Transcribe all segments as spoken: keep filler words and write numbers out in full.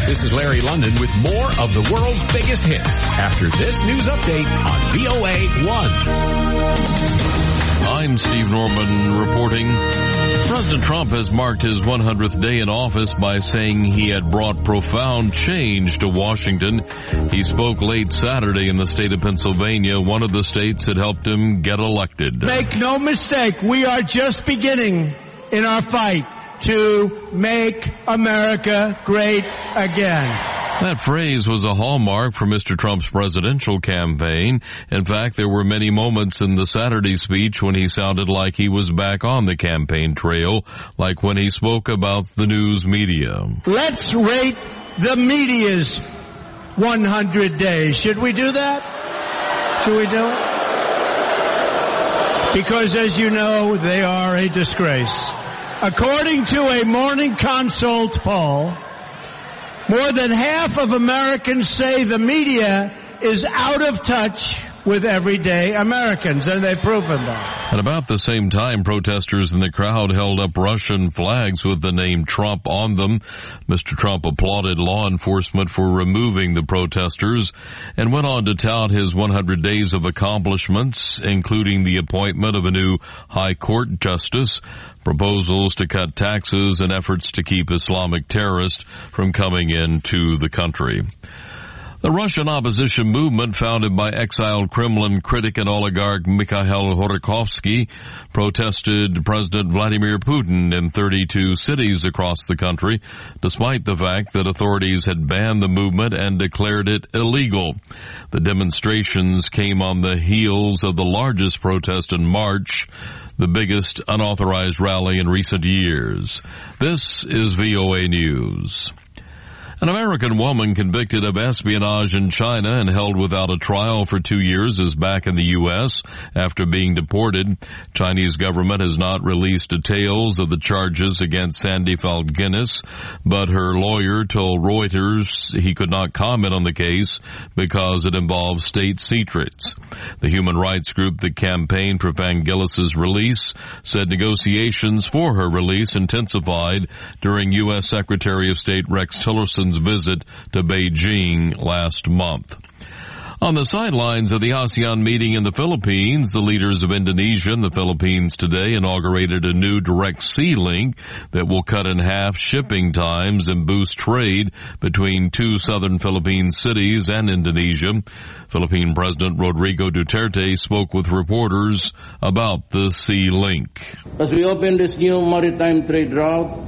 This is Larry London with more of the world's biggest hits after this news update on V O A one. I'm Steve Norman reporting. President Trump has marked his one hundredth day in office by saying he had brought profound change to Washington. He spoke late Saturday in the state of Pennsylvania, one of the states that helped him get elected. Make no mistake, we are just beginning in our fight to make America great again. That phrase was a hallmark for Mister Trump's presidential campaign. In fact, there were many moments in the Saturday speech when he sounded like he was back on the campaign trail, like when he spoke about the news media. Let's rate the media's one hundred days. Should we do that? Should we do it? Because, as you know, they are a disgrace. According to a Morning Consult poll, more than half of Americans say the media is out of touch with everyday Americans, and they've proven that. At about the same time, protesters in the crowd held up Russian flags with the name Trump on them. Mister Trump applauded law enforcement for removing the protesters and went on to tout his one hundred days of accomplishments, including the appointment of a new high court justice, proposals to cut taxes, and efforts to keep Islamic terrorists from coming into the country. The Russian opposition movement, founded by exiled Kremlin critic and oligarch Mikhail Khodorkovsky, protested President Vladimir Putin in thirty-two cities across the country, despite the fact that authorities had banned the movement and declared it illegal. The demonstrations came on the heels of the largest protest in March, the biggest unauthorized rally in recent years. This is V O A News. An American woman convicted of espionage in China and held without a trial for two years is back in the U S after being deported. Chinese government has not released details of the charges against Sandy Falk-Guinness, but her lawyer told Reuters he could not comment on the case because it involves state secrets. The human rights group that campaigned for Falk-Guinness's release said negotiations for her release intensified during U S Secretary of State Rex Tillerson's visit to Beijing last month. On the sidelines of the ASEAN meeting in the Philippines, the leaders of Indonesia and the Philippines today inaugurated a new direct sea link that will cut in half shipping times and boost trade between two southern Philippine cities and Indonesia. Philippine President Rodrigo Duterte spoke with reporters about the sea link. As we open this new maritime trade route,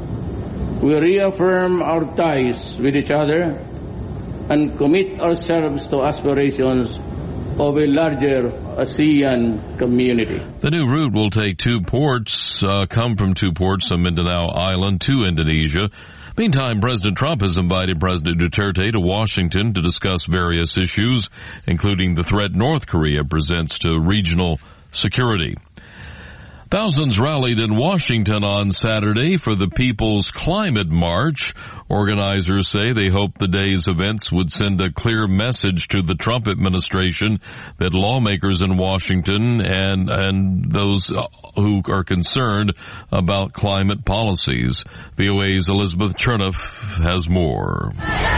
we reaffirm our ties with each other and commit ourselves to aspirations of a larger ASEAN community. The new route will take two ports, uh, come from two ports on Mindanao Island to Indonesia. Meantime, President Trump has invited President Duterte to Washington to discuss various issues, including the threat North Korea presents to regional security. Thousands rallied in Washington on Saturday for the People's Climate March. Organizers say they hope the day's events would send a clear message to the Trump administration that lawmakers in Washington and and those who are concerned about climate policies. V O A's Elizabeth Chernoff has more.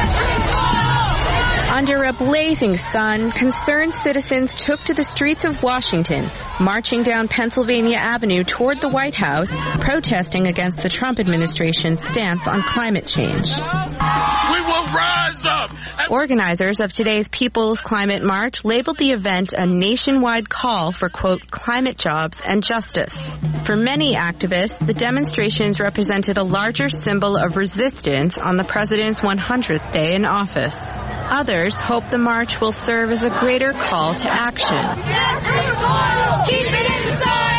Under a blazing sun, concerned citizens took to the streets of Washington, marching down Pennsylvania Avenue toward the White House, protesting against the Trump administration's stance on climate change. We will rise up! Organizers of today's People's Climate March labeled the event a nationwide call for, quote, climate jobs and justice. For many activists, the demonstrations represented a larger symbol of resistance on the president's one hundredth day in office. Others hope the march will serve as a greater call to action. Keep it in the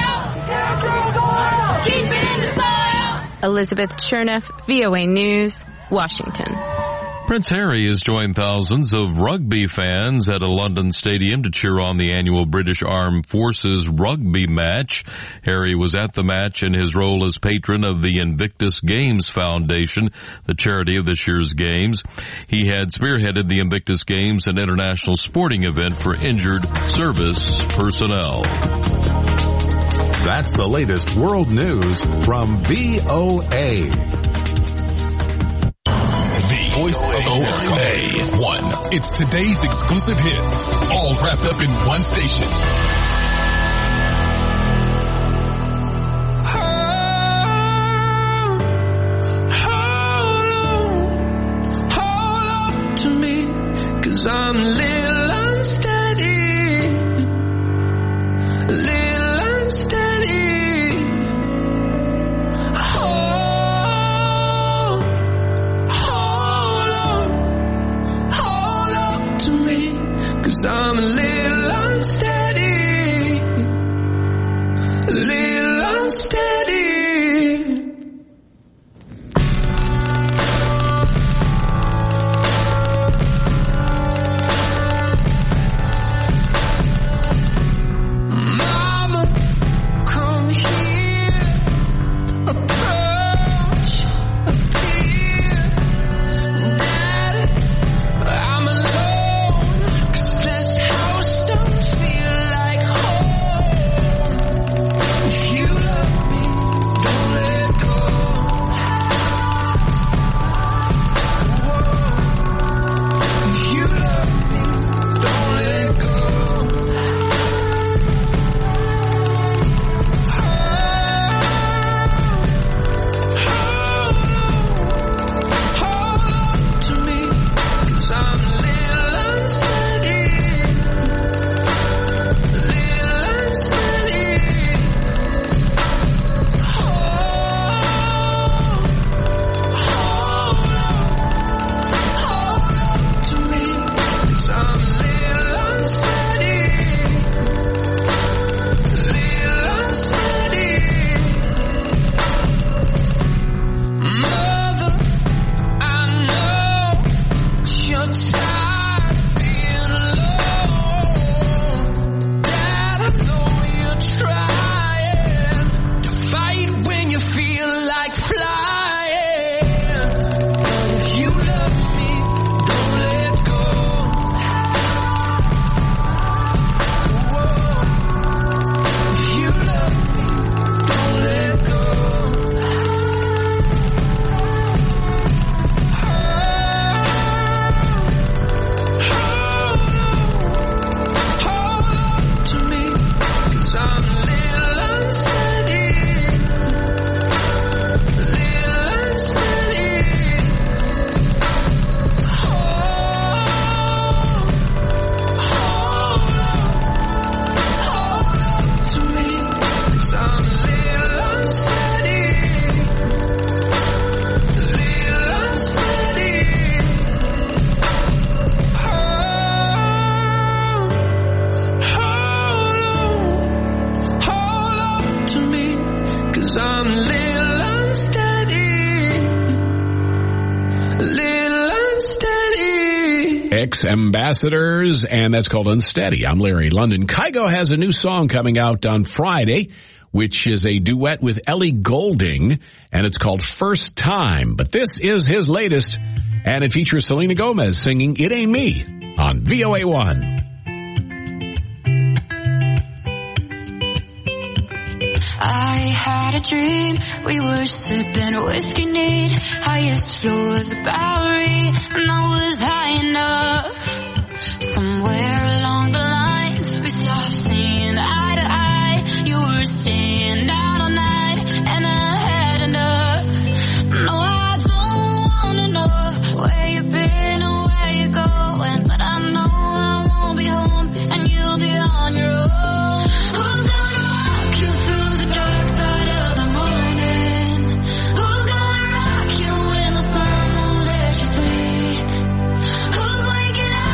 soil! Keep it in the soil! Elizabeth Chernoff, V O A News, Washington. Prince Harry has joined thousands of rugby fans at a London stadium to cheer on the annual British Armed Forces rugby match. Harry was at the match in his role as patron of the Invictus Games Foundation, the charity of this year's games. He had spearheaded the Invictus Games, an international sporting event for injured service personnel. That's the latest world news from V O A. voice of America. A one. It's today's exclusive hits, all wrapped up in one station. I'm a little unsteady, a little unsteady. Hold, hold on, hold on to me, 'cause I'm a little unsteady, a little unsteady. Ambassadors, and that's called Unsteady. I'm Larry London. Kygo has a new song coming out on Friday, which is a duet with Ellie Goulding, and it's called First Time. But this is his latest, and it features Selena Gomez singing It Ain't Me on V O A one. I had a dream, we were sipping whiskey neat, highest floor of the Bowery, and I was high enough. Somewhere along the lines, we stopped seeing eye to eye. You were staying out all night, and I had enough. No, I don't wanna know where you've been or where you're going, but I know I won't be home, and you'll be on your own. Who's gonna walk you through the dark side of the morning? Who's gonna rock you when the sun won't let you sleep? Who's waking up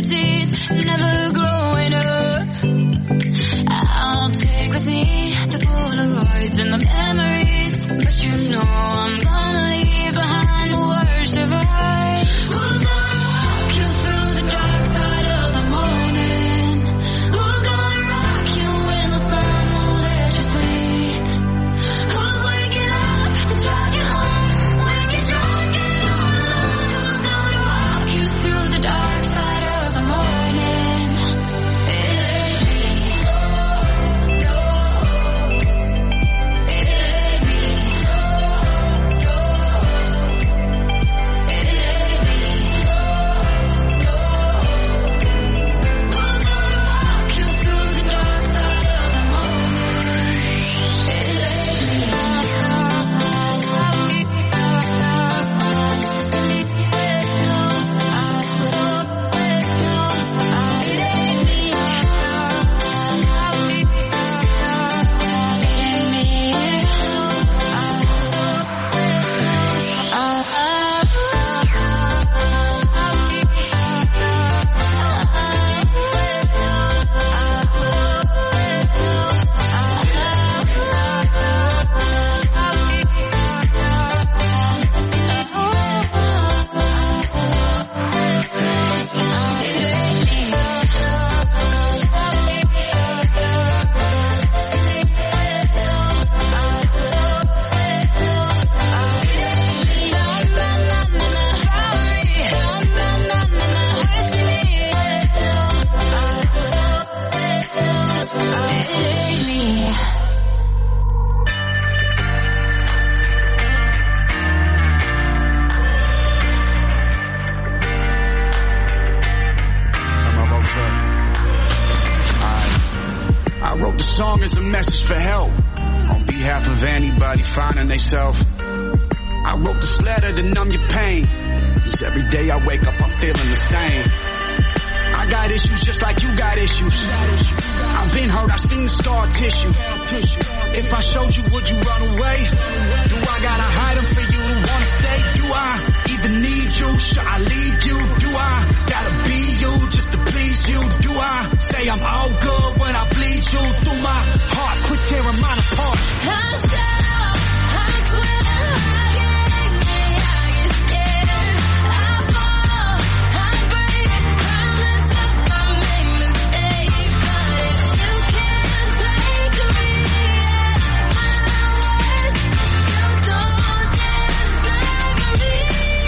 routines, never growing up. I'll take with me the Polaroids and the memories, but you know I'm gonna leave behind the worst of us. Who's gonna walk you through the dark side of the morning? Who's gonna rock you when the sun won't let you sleep? Who's waking up to drive you home when you're drunk and all alone? Who's gonna walk you through the dark side of the morning? It ain't me. No, it ain't me. No, it ain't me. No, who's gonna walk you through the dark side of the morning? It ain't me. I wrote the song as a message for help on behalf of anybody finding themselves. I wrote this letter to numb your pain, 'cause every day I wake up I'm feeling the same. I got issues just like you got issues. I've been hurt, I've seen the scar tissue. If I showed you, would you run away? Do I gotta hide them for you to wanna stay? Do I even need you? Should I leave you? Do I gotta be you just to please you? Do I say I'm all good when I bleed you through my heart? Quit tearing mine apart. I'm so, I swear I get, I get scared. I fall, I break, promise if I make mistakes. But if you can't take me at my worst, you don't deserve me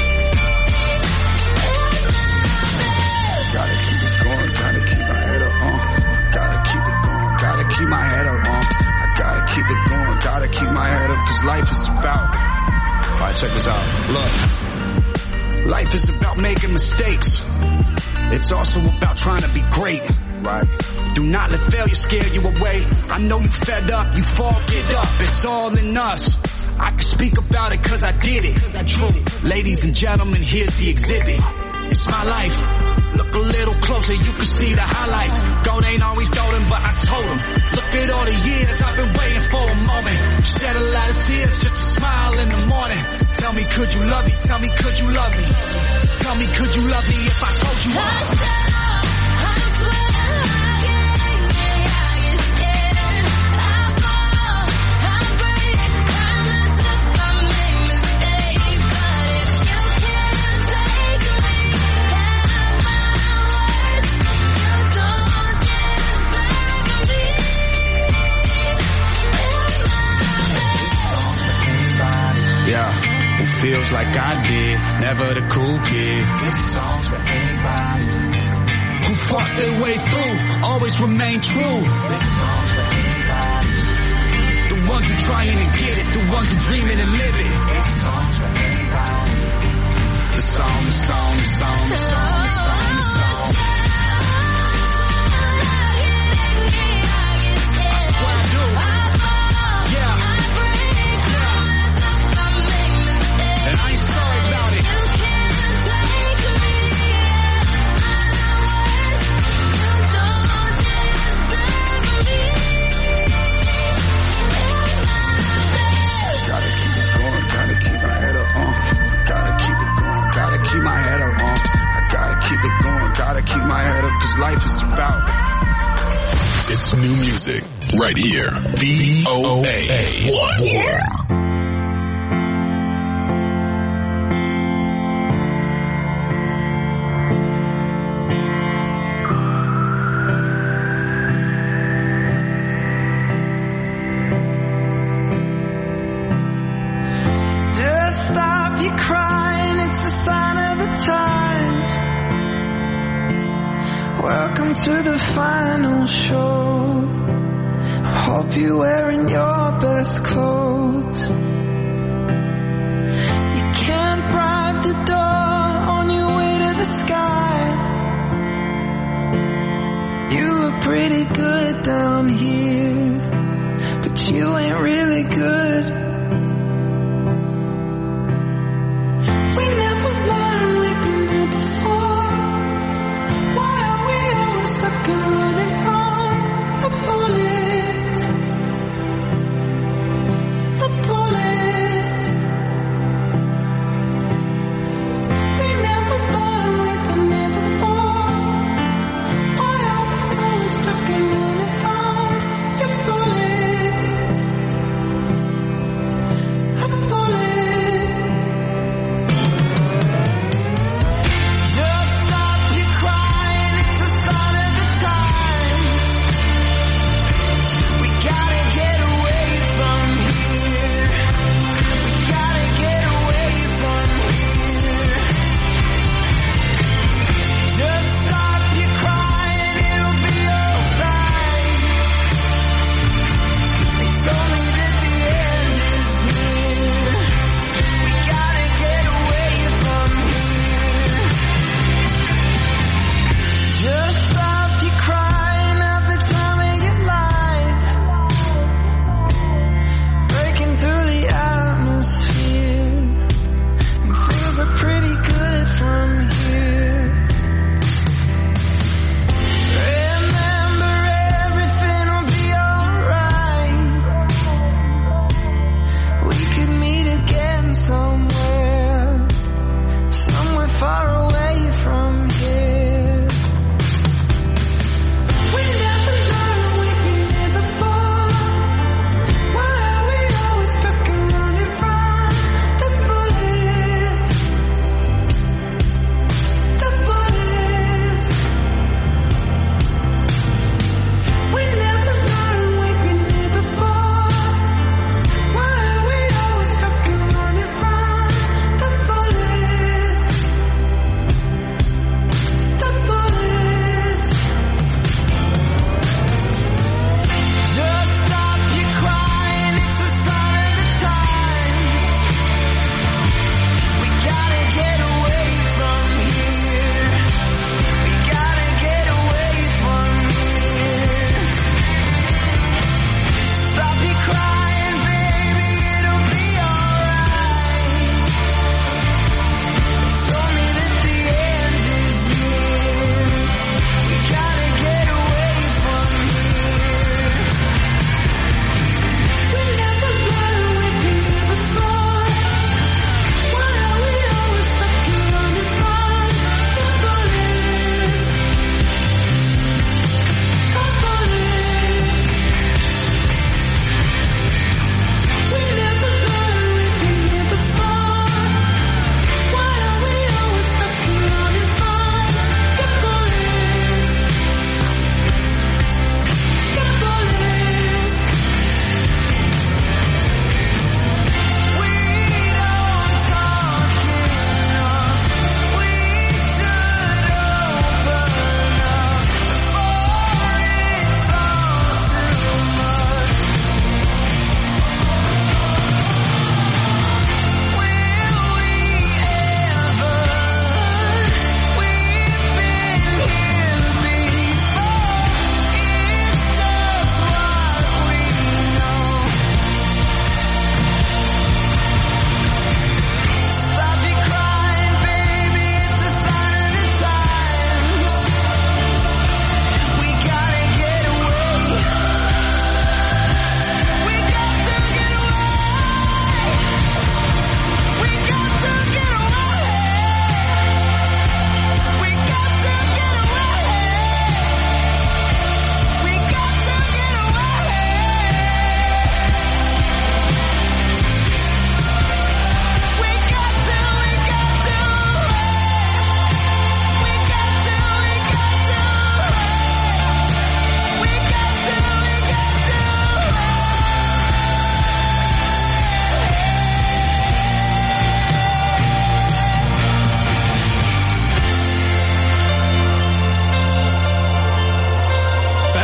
at my best. Gotta keep it going, gotta keep my head up, uh. Gotta keep it going, gotta keep my head up, uh. I gotta keep it going, gotta keep my head up, 'cause life is about. Alright, check this out. Look. Life is about making mistakes. It's also about trying to be great. Right. Do not let failure scare you away. I know you fed up, you fall, get up. It's all in us. I can speak about it 'cause I did it. True. Ladies and gentlemen, here's the exhibit. It's my life. Look a little closer, you can see the highlights. Gold ain't always golden, but I told him. Look at all the years I've been waiting for a moment. Shed a lot of tears just to smile in the morning. Tell me, could you love me? Tell me, could you love me? Tell me, could you love me if I told you I once? swear I get, I get scared. I fall, I break, promise if I make mistakes. But if you can't take me at my worst, you don't deserve me at my best. Yeah, who feels like I did, never the cool kid. This song's for anybody who fought their way through, always remain true. This song's for anybody. The ones who trying to get it, the ones who dreaming and live it. This song's for anybody. The song, the song, the song, the song, the song, the song. I swear I do. Yeah. Yeah. And I ain't sorry about it. Gotta keep it going, gotta keep my head up, uh. Gotta keep it going, gotta keep my head up, uh. I gotta up, cause life is about. It's new music right here. V O A one. Welcome to the final show. I hope you're wearing your best clothes. You can't bribe the door on your way to the sky. You look pretty good down here, but you ain't really good. We never learned, we've been here before. Why are we always stuck and running from the bullet? The bullet. We never learned, we've been here before. Why are we always stuck and running from your bullet?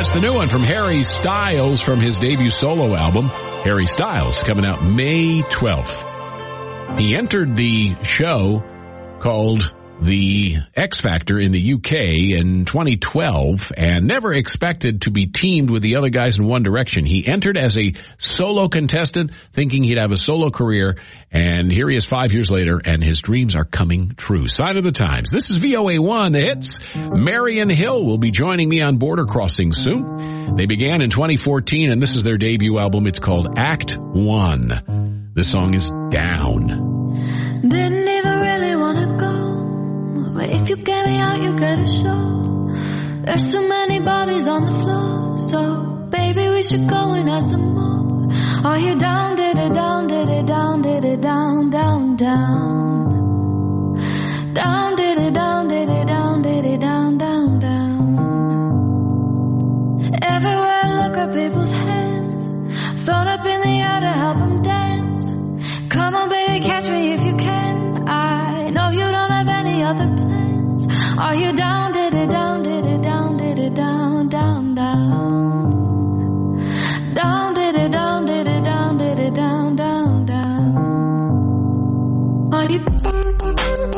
That's the new one from Harry Styles from his debut solo album, Harry Styles, coming out May twelfth. He entered the show called The X Factor in the U K in twenty twelve and never expected to be teamed with the other guys in One Direction. He entered as a solo contestant thinking he'd have a solo career, and here he is five years later, and his dreams are coming true. Sign of the times. This is V O A one, the hits. Marion Hill will be joining me on Border Crossing soon. They began in twenty fourteen, and this is their debut album. It's called Act One. This song is Down. Didn't even really want to go, but if you get me out, you get a show. There's so many bodies on the floor, so baby, we should go and have some more. Are you down, did it, down, did it, down, did it, down, down, down. Down, did it, down, did it, down, did it, down, down, down. Everywhere I look at people's hands, thrown up in the air to help them dance. Come on, baby, catch me if you can. I know you don't have any other plans. Are you down, did it, down, did it, down, did it, down, down, down. Down, did it, down, did it, down, did it, down, down, down. Are you down, down,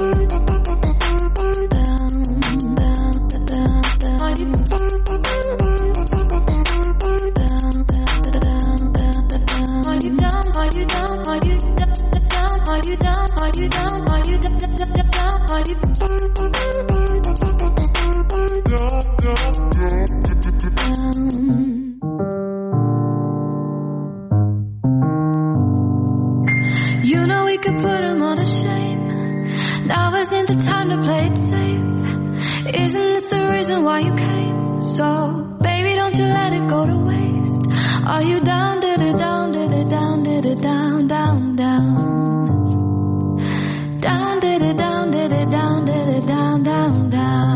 down, down, down. Are you down, down, down, down. Are you down, are you down, are you down, are you down, are you down, are you down, are you You know we could put him all to shame. Now isn't the time to play it safe. Isn't this the reason why you came? So, baby, don't you let it go to waste. Are you down, did it, down, did it, down, did it, down, down, down. Down, did it, down, did it, down, did it, down, down,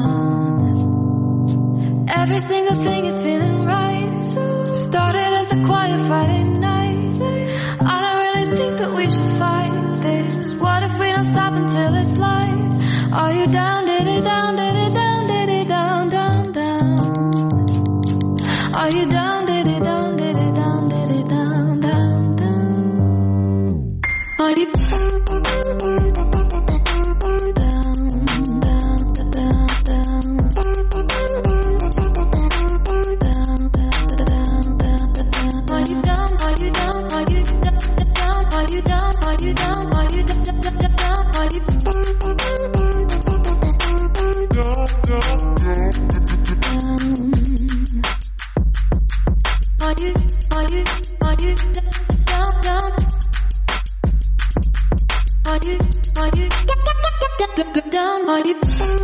down. Every single thing is feeling right. Started as a quiet Friday night. I don't really think that we should fight this. What if we don't stop until it's light? Are you down, did it, down, did it, down, did it, down, down, down. Are you down, did it, down, did it, down, did it, down, down, down. Are you down, down, down, down, down, down. Are you down, are you down, are you down, are you down, are you down, are you down, are you Are you, are you, are you down, down? Are you, are you down, are you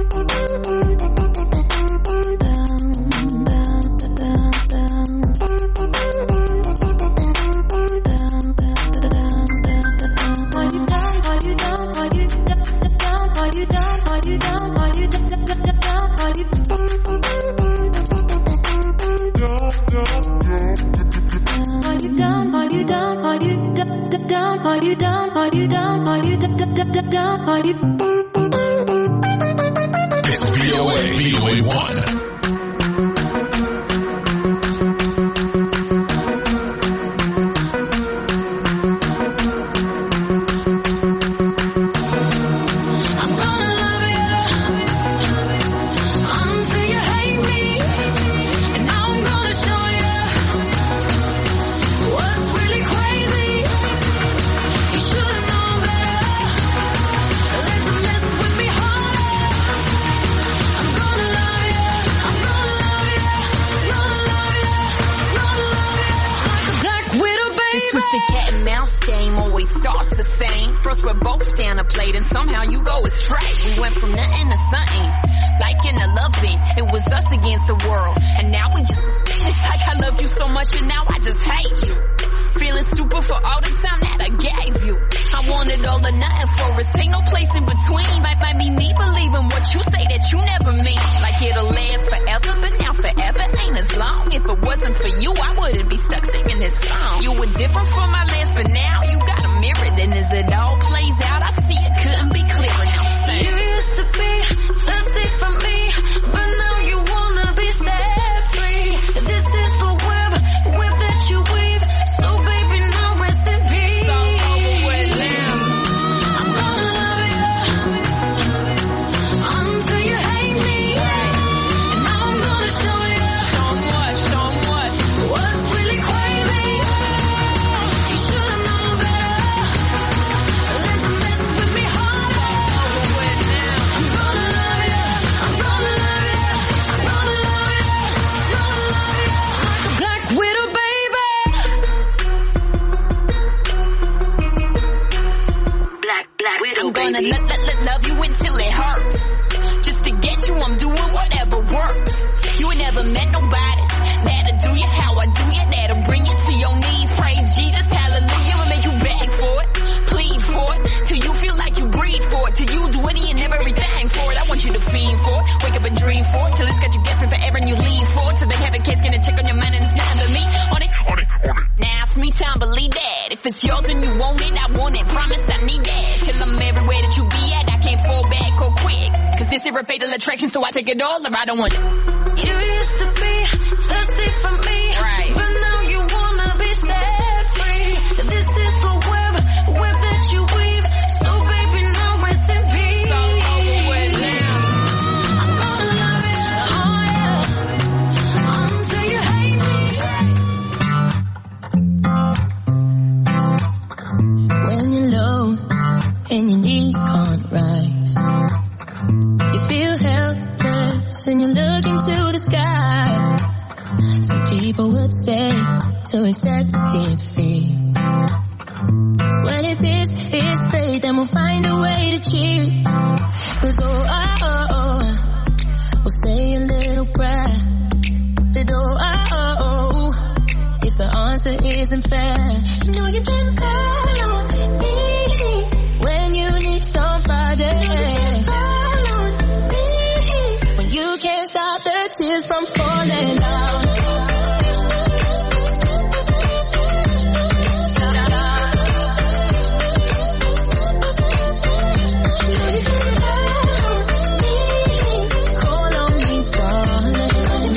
down, are you down, are you down, are you down, down, are you It's V O A, V O A one. This gonna lo- lo- lo- love you until it hurts. Just to get you, I'm doing whatever works. You ain't never met nobody that'll do you how I do you, that'll bring you to your knees. Praise Jesus, hallelujah, will make you beg for it, plead for it, till you feel like you breathe for it, till you do any and everything for it. I want you to fiend for it, wake up and dream for it, till it's got you guessing forever and you lean for it, till they have a case, get a check on your mind and it's nothing but me on it, on it, on it. Now it's me time, believe that. If it's yours and you want it, I want it, promise I need that. Till I'm everywhere that you be at, I can't fall back or quick, cause this is a fatal attraction, so I take it all or I don't want it. You used to be thirsty for me, right? But now you wanna be set free. This is the web, web that you weave. So baby, now rest in peace. It's all over with now. I'm gonna love it, oh yeah. Until you hate me. When you're low and your knees can't rise, you feel helpless and you're looking to the sky. Some people would say to accept defeat. Well, if this is fate, then we'll find a way to cheat. Cause oh, oh, oh, oh, we'll say a little prayer. But oh, oh, oh, oh, if the answer isn't fair, you know you can call on me when you need somebody. You can't stop the tears from falling down. Call on me, darling.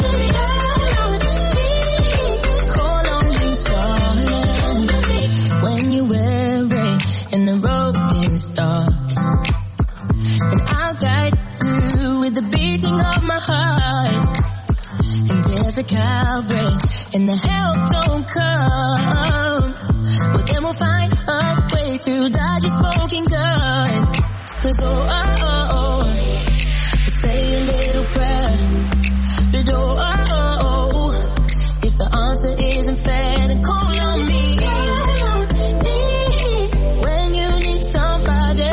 Call on me, darling. When you're weary and the road is dark, and I'll guide you with the beating of my heart. And if the Calvary and the help don't come, well then we'll find a way to dodge a smoking gun. Cause oh, oh, oh, oh, we'll say a little prayer. But oh, oh, oh, oh, if the answer isn't fair, then call on me. When you need somebody,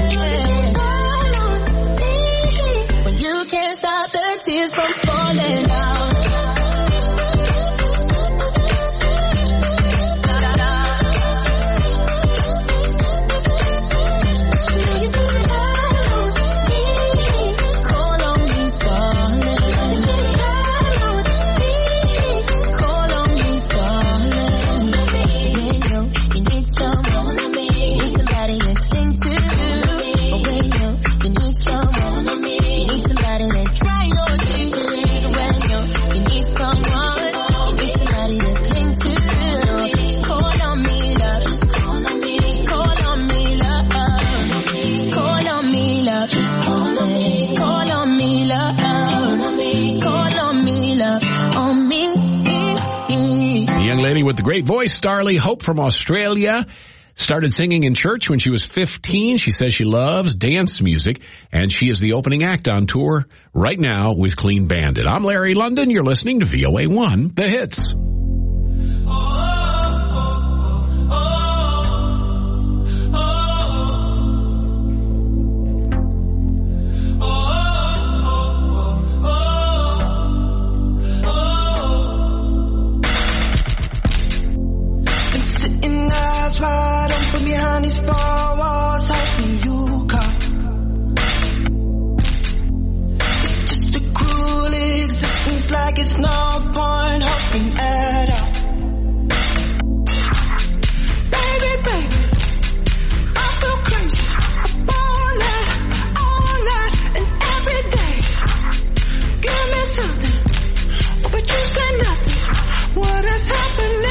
when you can't stop the tears from falling down. With the great voice, Starlee Hope from Australia. Started singing in church when she was fifteen. She says she loves dance music, and she is the opening act on tour right now with Clean Bandit. I'm Larry London. You're listening to V O A one, The Hits. Wide open behind these four walls, hoping you come. It's just a cruel existence, like it's no point hoping at all. Baby, baby, I feel crazy. Up all night, all night, and every day. Give me something, but you say nothing. What has happened in the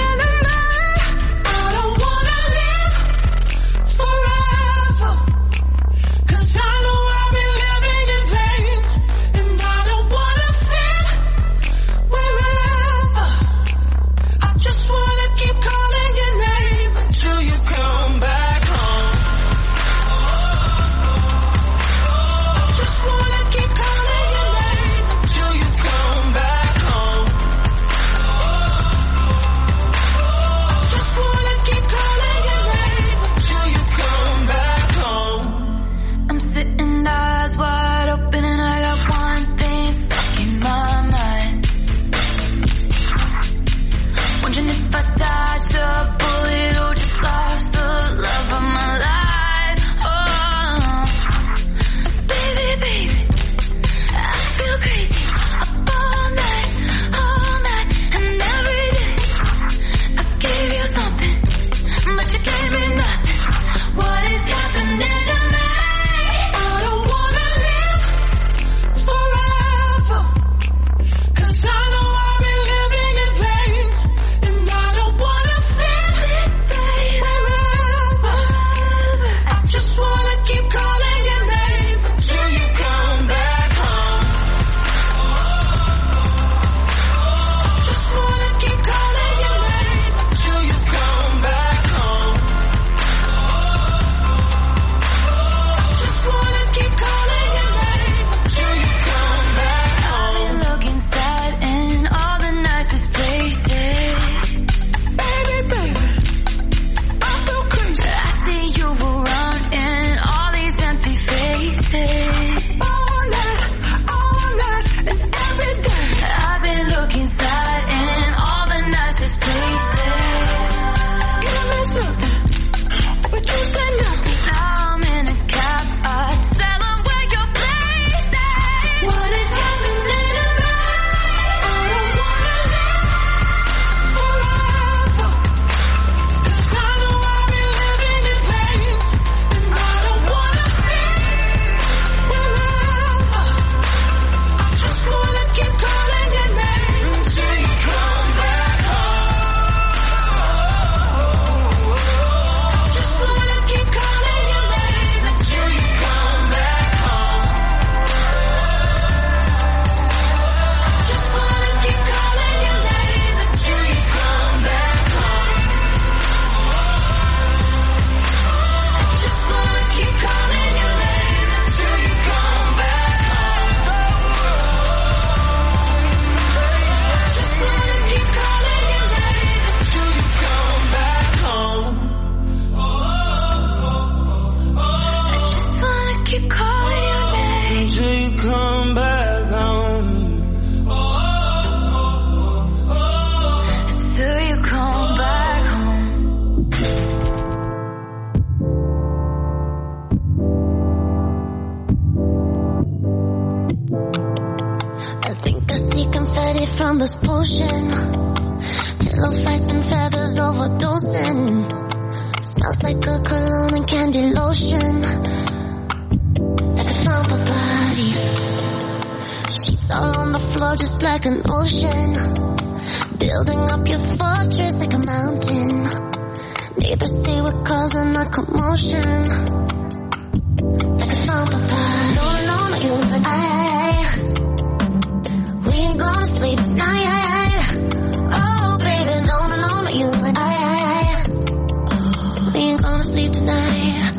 from this potion. Pillow fights and feathers overdosing. Smells like a cologne and candy lotion. Like a slumber body. Sheets all on the floor just like an ocean. Building up your fortress like a mountain. Neighbors say we're causing a commotion. Like a slumber party. No, no, no, you and I. We ain't gonna sleep tonight. Oh, baby, no, no, no, no, you and I. We ain't gonna sleep tonight.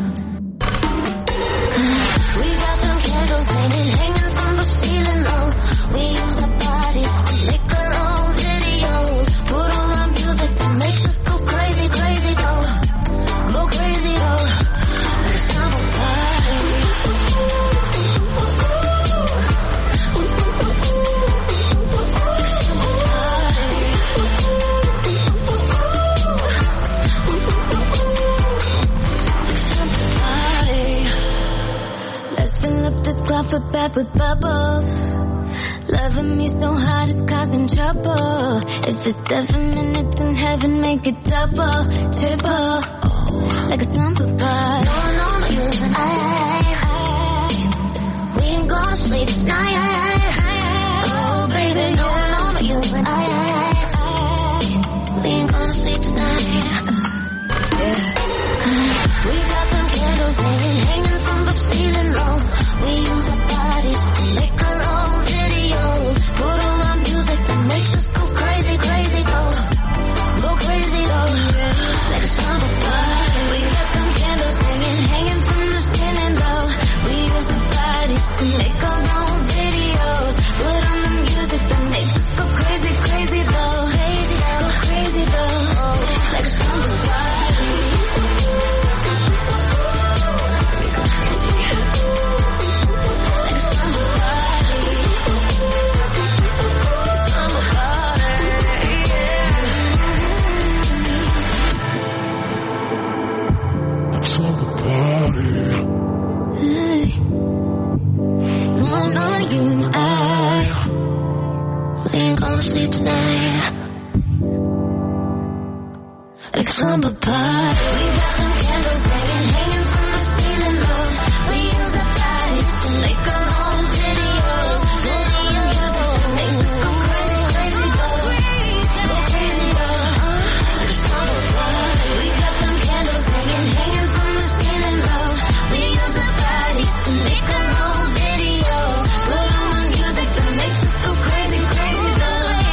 We got them candles hanging, hanging from the ceiling, oh. We use our bodies to make our own videos. Put on our music that makes us go crazy, crazy, though. Go crazy, though. Like a summer party. Let's fill up this coffee bag with bubbles. Loving me so hard it's causing trouble. If it's seven minutes in heaven, make it double, triple. Like a slumber party. No, no, no, you and I. We ain't gonna sleep tonight. Oh, baby, no, no, no, you and I. We ain't gonna sleep tonight. We got them candles hanging, hanging from the ceiling, low. We use our bodies to make our own videos. Put on our music that makes us go crazy, crazy, go. Go crazy, go. Like a summer party. We got them candles hanging, hanging from the ceiling, low. We use our bodies to make our own videos. Put on the music that makes us go crazy, crazy, though. Crazy, go crazy, though. Like a summer party. Sleep tonight. Like slumber party. We got some candles hanging, hanging from the ceiling, low. We use our bodies to make our own videos. Put on the music that makes us go crazy, crazy, go. Go crazy, go. Like slumber party. We got some candles hanging, hanging from the ceiling, low. We use our bodies to make our own videos. Put on the music that makes us go crazy, crazy, go.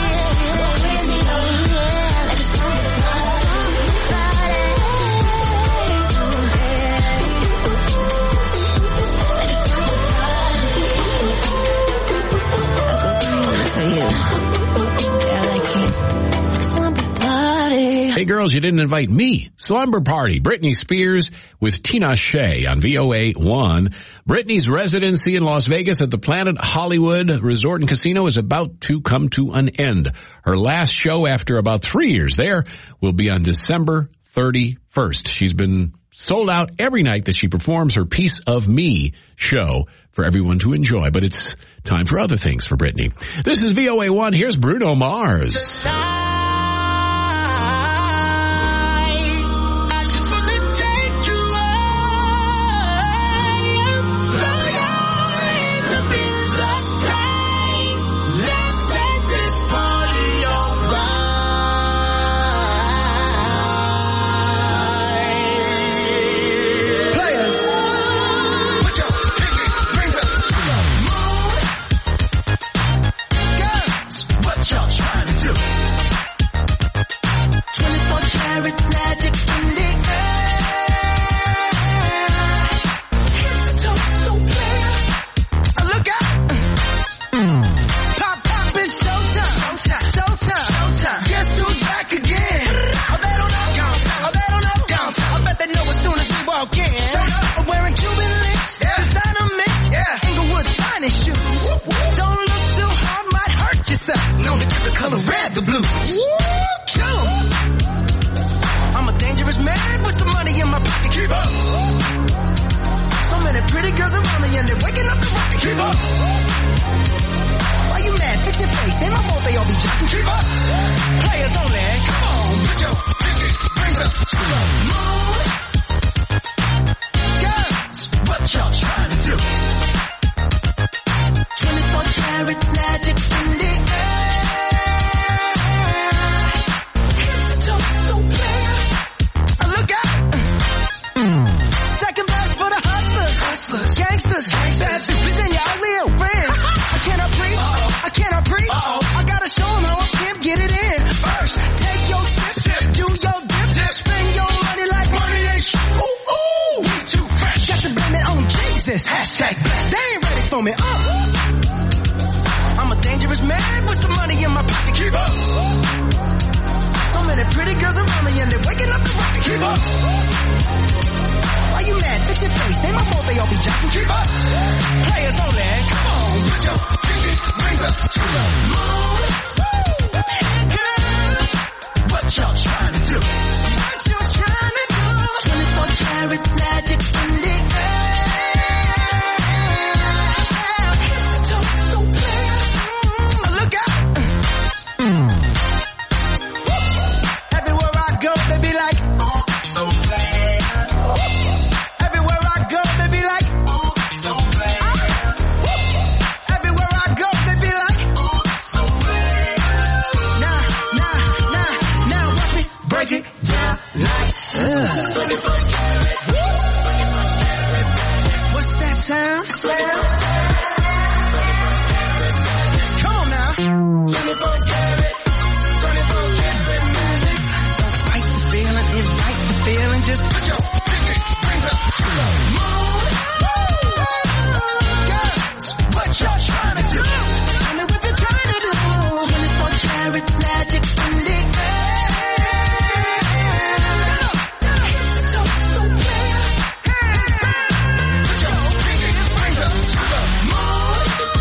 Hey girls, you didn't invite me. Slumber Party. Britney Spears with Tina Shea on V O A one. Britney's residency in Las Vegas at the Planet Hollywood Resort and Casino is about to come to an end. Her last show after about three years there will be on December thirty-first. She's been sold out every night that she performs her Piece of Me show for everyone to enjoy. But it's time for other things for Britney. This is V O A one. Here's Bruno Mars. Pretty girls around me and they're waking up the rocket. Keep up. Why you mad? fix your face. Ain't my fault they all be jacking. Keep up. Players only. Come on, put your pinky rings up to the moon. Girls, what y'all trying to do? twenty-four karat magic in the air. Head to toe, so clear. Uh, look out. Second best for the hustlers, hustlers, gangsters, bad bitches and y'all real friends. I cannot preach, I cannot preach. I gotta show them how I can get it in. First, take your sip, do your dip, spend your money like money ain't shit. Ooh, ooh, we too fresh. Got to blame it on Jesus. Hashtag blessed. They ain't ready for me. Uh. I'm a dangerous man with some money in my pocket. Keep up. So many pretty girls around me and they're waking up the rocket. Keep up. Why you mad? Fix your face. Ain't my fault they all be jacking. Keep up. Players only. Come on, put your pinky rings up to the moon. Girls, what y'all trying to do? What you trying to do? twenty-four karat magic in the air. Head to toe, so clear. Look out. Everywhere I go, they be like, oh, so bad. Everywhere I go, they be like, oh, so bad. Everywhere I go, they be like, oh, so bad. Nah, nah, nah, now watch me break it down like, uh. What's that sound? Come on now. twenty-four karat, twenty-four karat magic. Don't fight the feeling, invite the feeling. Just put your pinky rings up to the moon. Girls, what y'all trying to do? Tell me what you're trying to do. twenty-four karat magic in the air. Head to toe, so clear. Put your pinky rings up to the moon.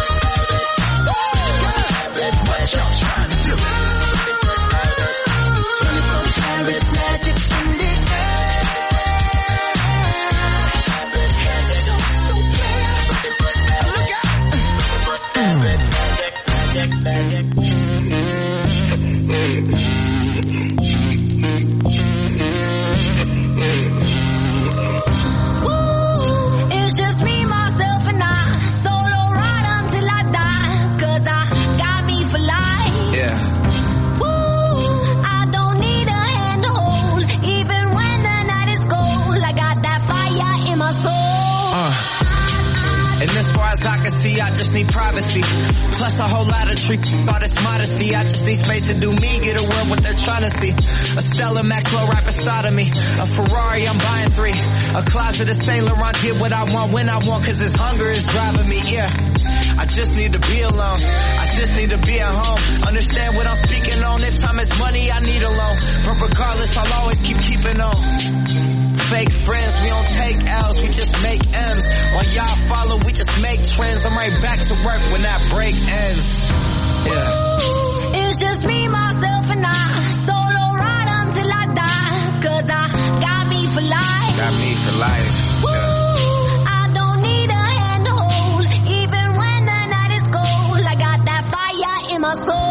Girls, what y'all trying to do? twenty-four karat magic in the air. Head to toe, so clear. Look out. Woo, it's just me, myself, and I. Solo ride until I die. Cause I got me for life. Yeah. Woo, I don't need a hand to hold. Even when the night is cold, I got that fire in my soul. Uh. And as far as I can see, I just need privacy. Plus a whole lot of trick, all this modesty. I just need space to do me, get a world what they're trying to see. A Stella Maxwell right beside of me. A Ferrari, I'm buying three. A closet of Saint Laurent, get what I want when I want, cause this hunger is driving me, yeah. I just need to be alone. I just need to be at home. Understand what I'm speaking on. If time is money, I need a loan. But regardless, I'll always keep keeping on. Fake friends, we don't take L's, we just make M's. While y'all follow, we just make trends. I'm right back to work when that break ends. Yeah. Ooh, it's just me, myself, and I. Solo ride until I die. Cause I got me for life. Got me for life. Woo, I don't need a hand to hold. Even when the night is cold, I got that fire in my soul.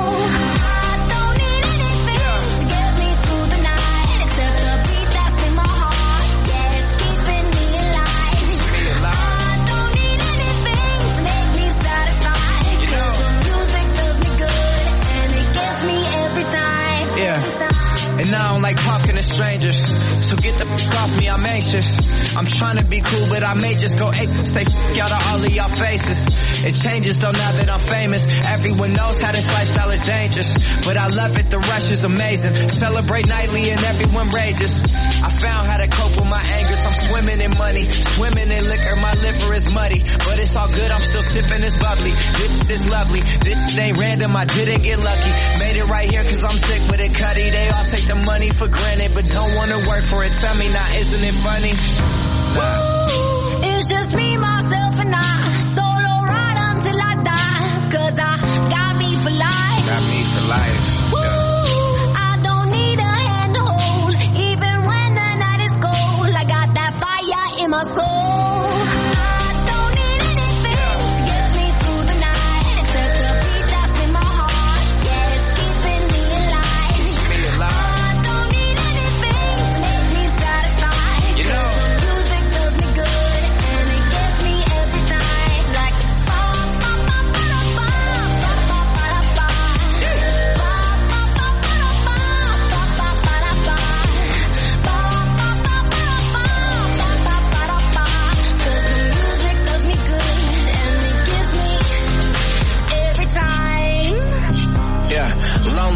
I don't need anything to get me through the night, except the beat that's in my heart. Yeah, it's keeping me alive. I don't need anything to make me satisfied. Cause the music does me good and it gets me every time. Yeah. And I don't like talking to strangers, so get the f*** off me, I'm anxious. I'm trying to be cool, but I may just go ape, say f*** out of all of y'all faces. It changes though now that I'm famous. Everyone knows how this lifestyle is dangerous, but I love it, the rush is amazing. Celebrate nightly and everyone rages. I found how to cope with my angers. I'm swimming in money, swimming in liquor, my liver is muddy, but it's all good, I'm still sipping this bubbly. This is lovely, this ain't random, I didn't get lucky. Made it right here cause I'm sick with it, Cuddy. They all take the money for granted, but don't wanna work for it. Tell me now, isn't it funny? Nah. Ooh, it's just me, myself, and I. Solo ride until I die. Cause I got me for life. Got me for life. Woo, Yeah. I don't need a hand to hold. Even when the night is cold, I got that fire in my soul. I don't need anything to get me through the night, except the beat that's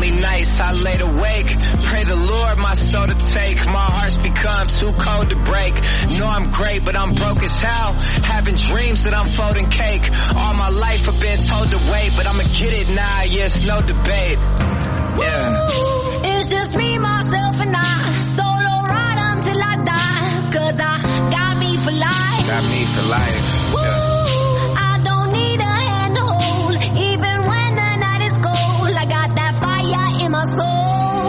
me nice, I laid awake. Pray the Lord my soul to take. My heart's become too cold to break. Know I'm great, but I'm broke as hell. Having dreams that I'm folding cake. All my life I've been told to wait, but I'ma get it now, yeah, it's no debate. Yeah. Ooh, it's just me, myself, and I. Solo ride until I die. Cause I got me for life. Got me for life. Ooh, yeah. I don't need a hand to hold. Even when the night is cold, I got that fire in my soul.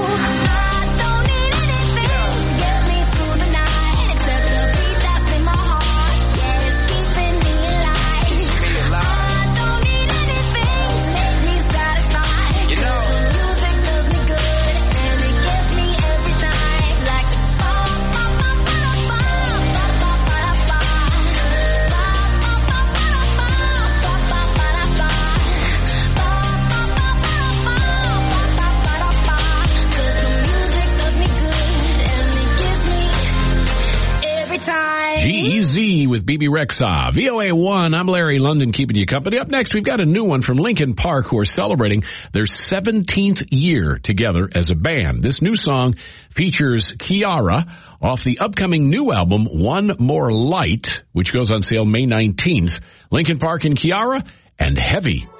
G-Eazy with B B Rexha. V O A one, I'm Larry London keeping you company. Up next, we've got a new one from Linkin Park who are celebrating their seventeenth year together as a band. This new song features Kiara off the upcoming new album, One More Light, which goes on sale May nineteenth. Linkin Park and Kiara and Heavy.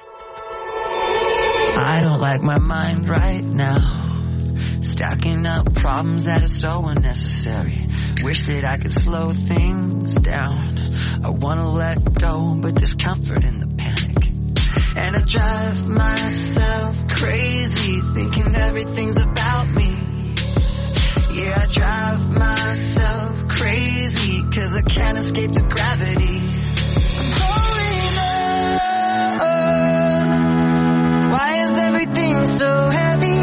I don't like my mind right now. Stacking up problems that are so unnecessary. Wish that I could slow things down. I wanna let go, but there's comfort in the panic. And I drive myself crazy, thinking everything's about me. Yeah, I drive myself crazy, cause I can't escape the gravity. I'm holding on. Why is everything so heavy?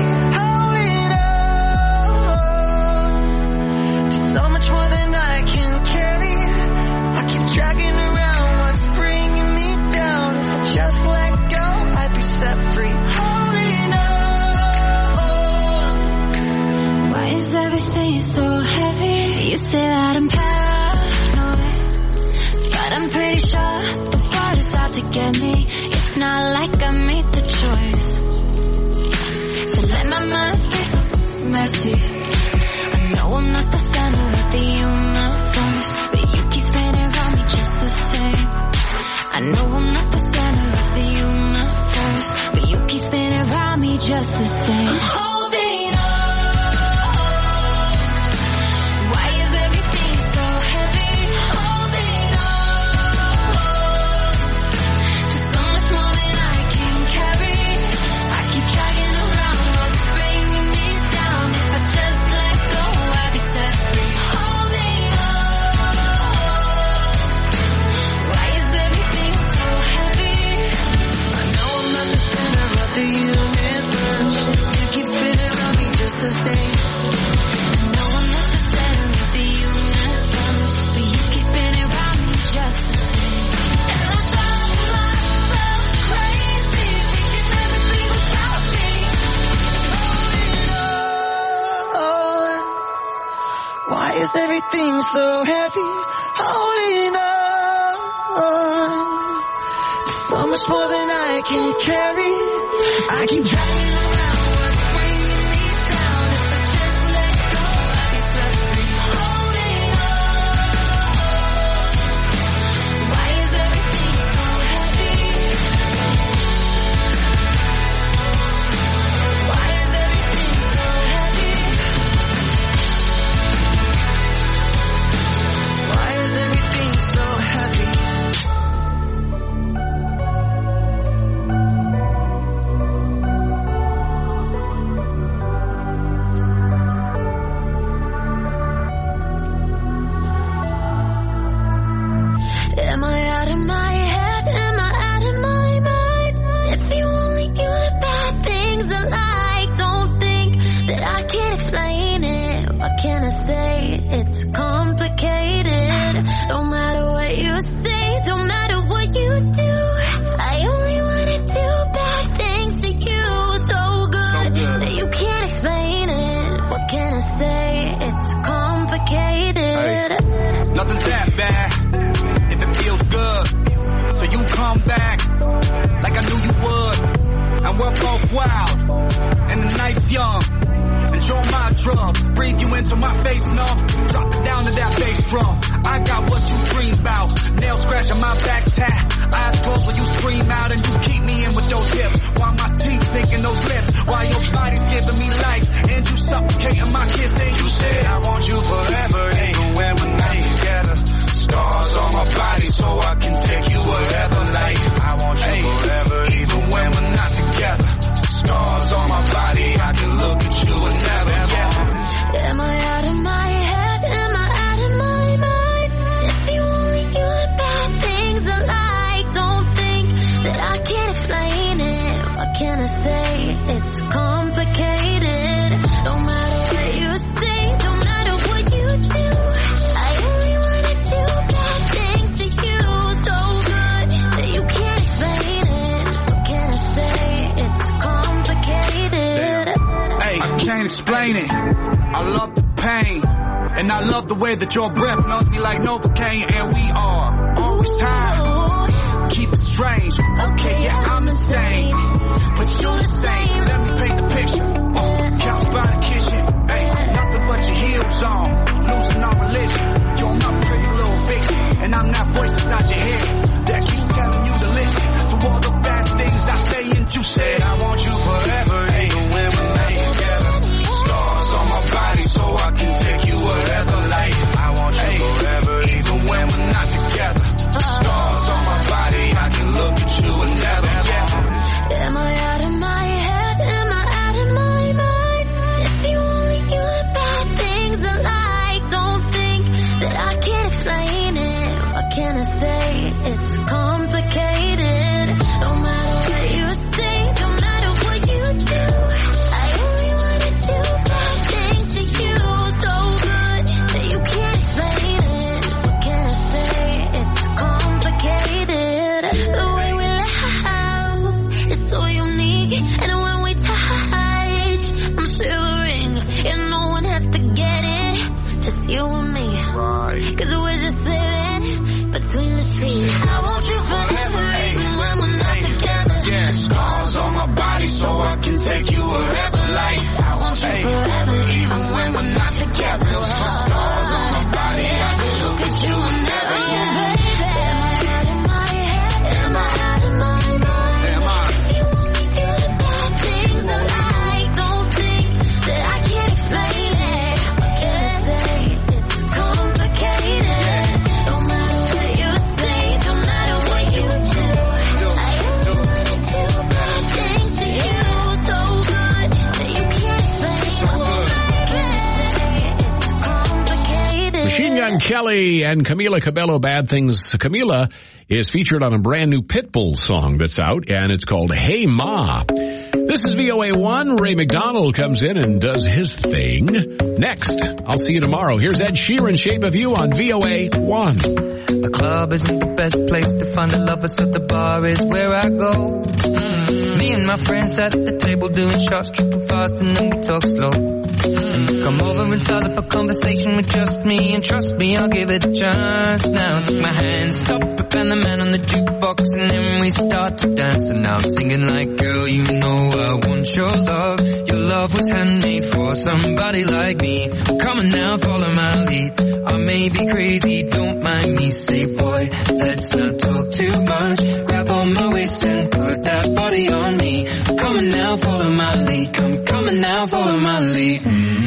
So much more than I can carry. I keep dragging around what's bringing me down. If I just let go, I'd be set free. Holding on. Why is everything so heavy? You say that I'm paranoid, but I'm pretty sure the world is out to get me. It's not like I made the choice. So let my mind stay so messy. No, I'm not the center of the universe, but you keep spinning around me just the same. I know I'm not the center of the universe, but you keep spinning around me just the same. I'm holding on. Why is everything so heavy? Holding on. Just so much more than I can carry. I keep dragging around what's bringing me down. If I just let go, I'd be set free. Holding on. Why is everything so heavy? I know I'm not the center of the universe. You keep spinning around me just the same. I know I'm not the center of the universe, but you keep spinning around me just the same. And I drive myself crazy, thinking everything about me. Oh, why is everything so heavy? Holding on. So much more than I can carry. I keep dragging around what's bringing me down. If I just let go, I'd be set free. Holding on. Why is everything so heavy? Why is everything so heavy? Why is everything so heavy? Am I out of my head? Am I out of my mind? If you only knew the bad things I like, don't think that I can explain it. What can I say? It's complicated. No matter what you say, no matter what you do, I only wanna do bad things to you. So good that you can't explain it. What can I say? It's complicated. Nothing's that bad if it feels good. So you come back like I knew you would, and we're both wild and the night's young. Enjoy my drug, breathe you into my face, no. Drop it down to that bass drum. I got what you dream about. Nail scratch on my back tat. Eyes closed when you scream out and you keep me in with those hips. While my teeth sinking those lips. While your body's giving me life and you suffocating my kiss. Then you said I want you forever, even when we're not together. Scars on my body so I can take you wherever. Like I want you forever, even when we're not together. Scars on my body, I can look at you and never get. Am I out of my head? Am I out of my mind? If you only knew the bad things I like, don't think that I can't explain it. What can I say? It's complicated. Don't matter what you say, don't matter what you do. I only wanna do bad things to you, so good that you can't explain it. What can I say? It's complicated. Hey, I can't explain it. I love the pain, and I love the way that your breath knows me like Novocaine, and we are always time. Keep it strange. Okay, yeah, I'm insane, but you the same. Let me paint the picture. Uh, couch by the kitchen. Hey, nothing but your heels on, losing all religion. You're my pretty little fiction, and I'm that voice inside your head that keeps telling you to listen to all the bad things I say. And you said I want you forever, even when we're not together. Scars on my body so I can take you wherever. Like I want you forever, even when we're not together. Scars on my body, I can look at you and never get. Am I out of my head? Am I out of my mind? If you only knew the bad things I like, don't think that I can't explain it. What can I say? It's complicated. Don't matter what you say, don't matter what you do. I only wanna do bad things to you, so good that you can't explain it. What can I say? It's complicated. The way we laugh is so unique, and when we touch, I'm shivering, and no one has to get it, just you and me. Right. Cause we're just living between the seas. I want you forever, even when we're not together. Yeah, scars on my body so I can take you wherever. Like I want you forever, even when we're not together. Scars on my body, I can look at you and never get. Am I out of my head? Am I out of my mind? Am I? If you only knew the bad things I like, don't think that I can't explain it. What can I say? It's complicated. Don't matter what you say, don't matter what you do. I only wanna do bad things to you, so good that you can't explain it. What can I say? It's complicated. Machine Gun Kelly and Camila Cabello, Bad Things. Camila is featured on a brand new Pitbull song that's out, and it's called Hey Ma. This is V O A one. Ray McDonald comes in and does his thing. Next, I'll see you tomorrow. Here's Ed Sheeran, Shape of You on V O A one. The club isn't the best place to find a lover, so the bar is where I go. Mm-hmm. Me and my friends at the table doing shots, tripping fast, and then we talk slow. And you come over and start up a conversation with just me, and trust me, I'll give it a chance. Now take my hand, stop it, and the man on the jukebox, and then we start to dance. And now I'm singing like, girl, you know I want your love. Your love was handmade for somebody like me. Come on now, follow my lead. I may be crazy, don't mind me. Say, boy, let's not talk too much. Grab on my waist and put that body on me. Come on now, follow my lead. Come, come on now, follow my lead.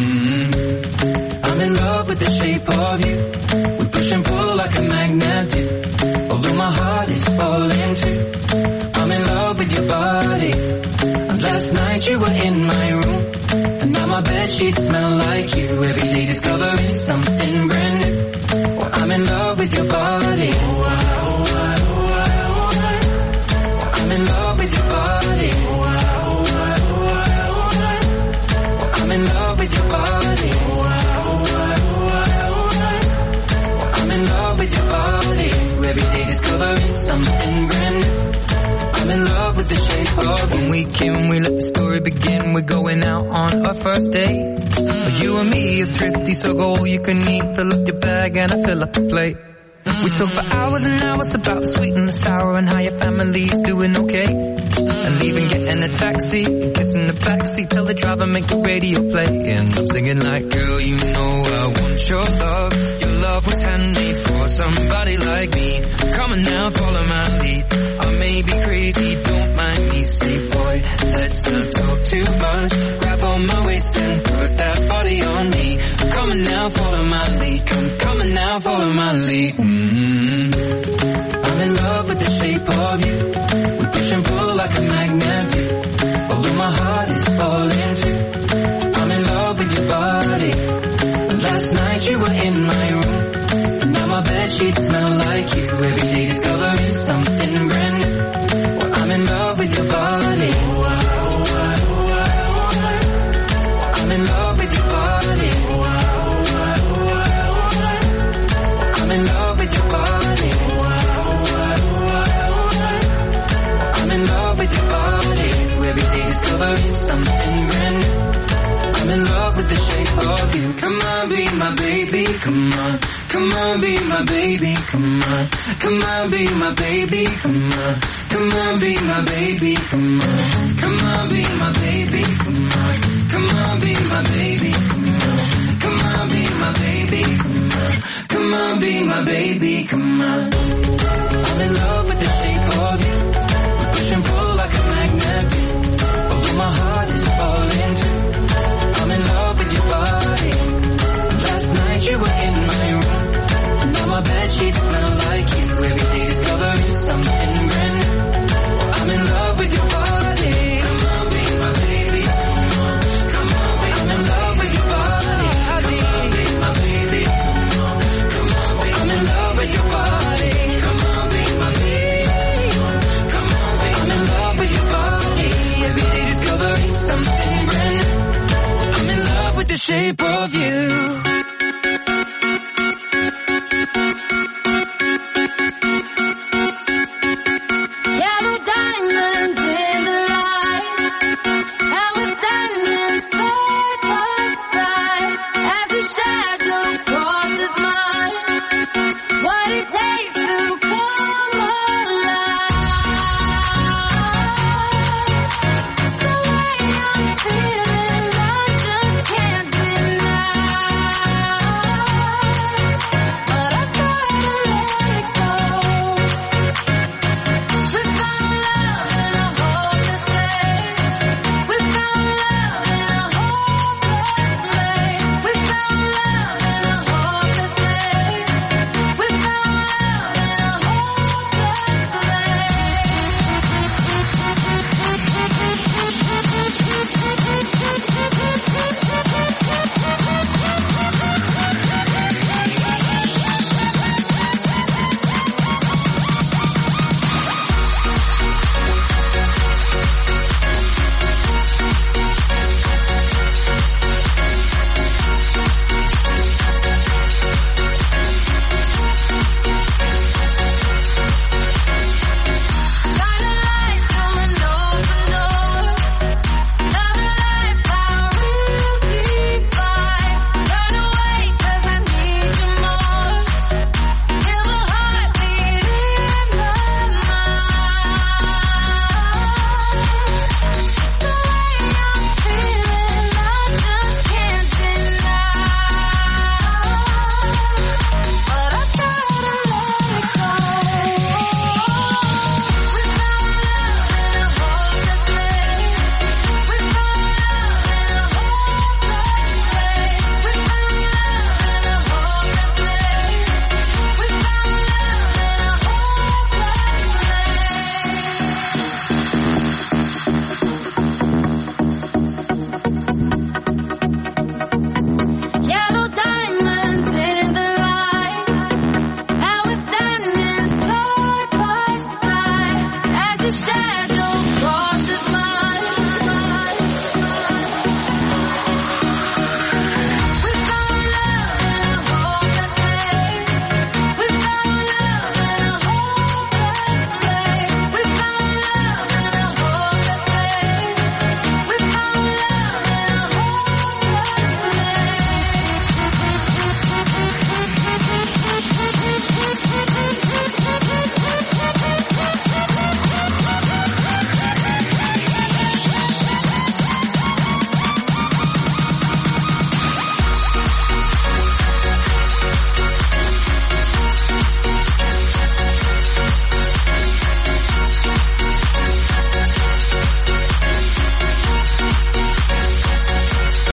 Mm-hmm. I'm in love with the shape of you. We push and pull like a magnet do. Although my heart is falling too. I'm in love with your body. And last night you were in my room, and now my bedsheets smell like you. Every day discovering something brand new. Well, I'm in love with your body. Oh, I, oh, I, oh, I, oh, I. Well, I'm in love with your body. Oh, I, oh, I, oh, I, oh, I. Well, I'm in love with your body. Oh, I, oh, I, oh, I, oh, I. Well, I'm in love with your body. Every day discovering something brand new. I'm in love with the shape of you. When we came, we let the story begin. We're going out on our first date. Mm. You and me are thrifty, so go all you can eat. Fill up your bag and I fill up the plate. We talk for hours and hours about the sweet and the sour and how your family's doing okay. And leaving, getting a taxi, kissing the backseat, tell the driver make the radio play. And I'm singing like, girl, you know I want your love. Your love was handmade for somebody like me. Come on now, follow my lead. I may be crazy, don't mind me. Say, boy, let's not talk too much. Grab on my waist and put that body on me. Come on now, follow my lead. Come, come on now, follow my lead. Mm-hmm. I'm in love with the shape of you. We push and pull like a magnet do. Although my heart is falling too. I'm in love with your body. Last night you were in my room. And now my bedsheets smell like you. Every day discovering something brand new. Well, I'm in love with your body. I'm in love with your body. I'm in love with your body. I'm in love with your body. Every day discovering something brand new. I'm in love with the shape of you. Come on, be my baby, come on. Come on, be my baby, come on. Come on, be my baby, come on. Come on, be my baby, come on. Come on, be my baby, come on. Come on, be my baby, come on. Come on, be my baby, come on. Come on, be my baby, come